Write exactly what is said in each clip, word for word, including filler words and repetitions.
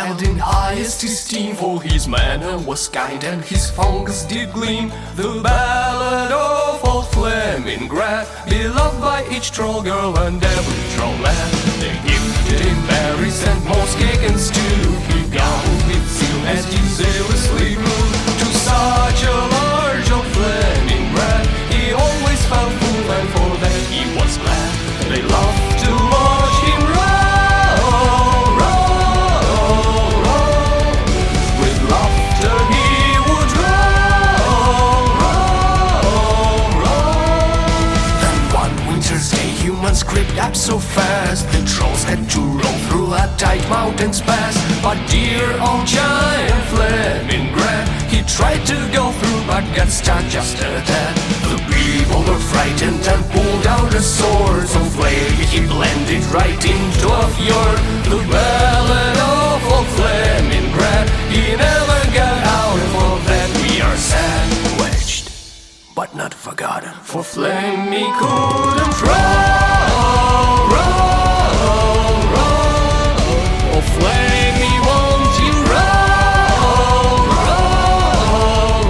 held in highest esteem, for his manner was kind and his fingers did gleam. The ballad of old Flemingrad, beloved by each troll girl and every troll lad. They gifted him berries and moss cake and stew. He gobbled with zeal as he zealously grew. To such a large old Flemingrad, he always found full, and for that he was glad. They loved to watch him roll, roll, roll. With laughter he would roll, roll, roll. Then one winter's day humans crept up so fast, the trolls had to roll through a tight mountain's pass. But dear old giant Flemingrad, he tried to go through but got stuck just at that. The people were frightened and pulled out their swords. So flame he blended right into a fjord. The ballad of old Flemingrad, he never got out, and for that we are sad. Wedged, but not forgotten, for Flemmy couldn't roll, roll, roll. Oh Flemmy, won't you roll, roll,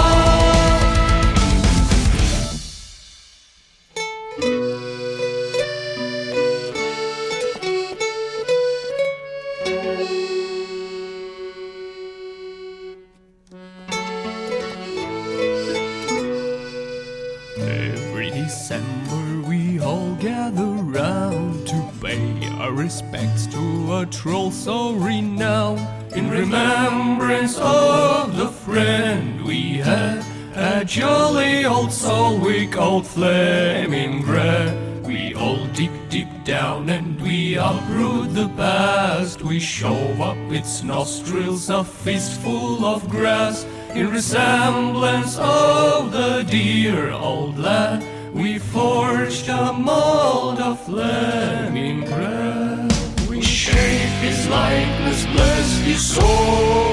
Every December we all gather round to pay our respects to a troll so renowned, in remembrance of the friend we had, a jolly old soul we called Flemingrad. We all dig deep down and we uproot the past. We shove up its nostrils a fistful of grass, in resemblance of the dear old lad. We forged a mold of Flemingrad. We shape his likeness, bless his soul.